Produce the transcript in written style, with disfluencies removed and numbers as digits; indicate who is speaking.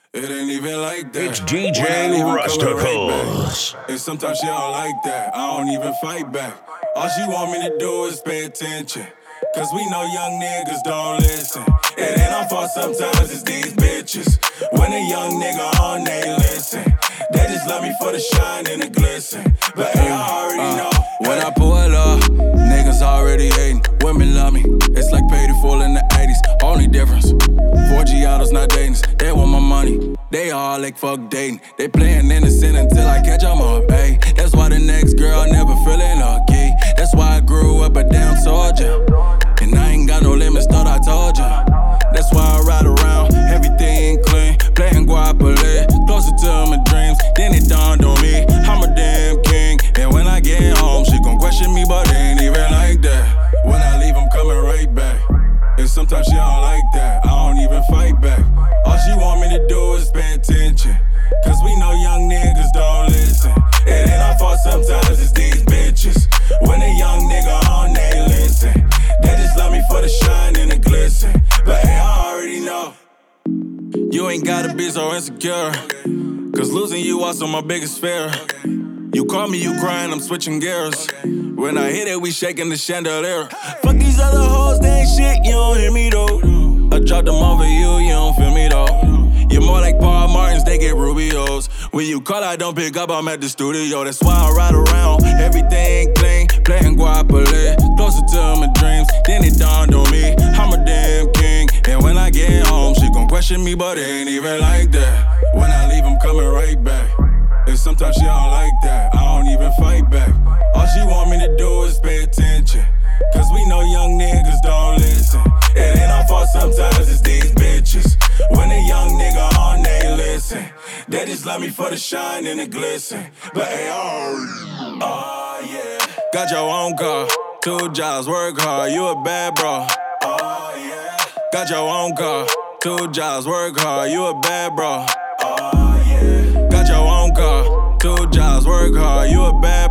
Speaker 1: It ain't even like that.
Speaker 2: It's DJ Rusticles.
Speaker 1: And sometimes she don't like that. I don't even fight back. All she want me to do is pay attention. Cause we know young niggas don't listen. It ain't our fault sometimes, it's these bitches. When a young nigga on, they listen. They just love me for the shine and the glisten. But hey, I already know. When I pull up, niggas already hating. Women love me, it's like paid in full in the 80s. Only difference, 4G autos not dating. They want my money, they all like fuck dating. They playing innocent until I catch them up, ayy. That's why the next girl never feeling lucky. That's why I grew up a damn soldier. And I ain't got no limits, thought I told ya. That's why I ride around, everything clean. Playing Guapole, closer to my dreams. Then it dawned on me, I'm a damn king. And when I get home, she gon' question me, but it ain't even like that. When I leave, I'm coming right back. And sometimes she don't like that, I don't even fight back. All she want me to do is pay attention. Cause we know young niggas don't listen. It ain't our fault sometimes, it's these bitches. When a young nigga on, they listen. They just love me for the shine and the glisten. But hey, I already know. You ain't gotta be so insecure. Cause losing you also my biggest fear. You call me, you crying, I'm switching gears. When I hit it, we shaking the chandelier. Fuck these other hoes, they ain't shit, you don't hear me though. I dropped them over you don't feel me though. You're more like Paul Martins, they get Rubios. When you call, I don't pick up, I'm at the studio. That's why I ride around, everything clean. Playing Guapole, closer to my dreams. Then it dawned on me, I'm a damn king. And when I get home, she gon' question me, but it ain't even like that. When I leave, I'm coming right back. And sometimes she don't like that, I don't even fight back. All she want me to do is pay attention. Cause we know young niggas don't listen. It ain't our fault sometimes, it's these bitches. When a young nigga on, they listen. They just love me for the shine and the glisten. But hey, oh yeah. Got your own car, 2 jobs, work hard, you a bad bro. Oh yeah. Got your own car, 2 jobs, work hard, you a bad bro. Oh yeah. Got your own car, 2 jobs, work hard, you a bad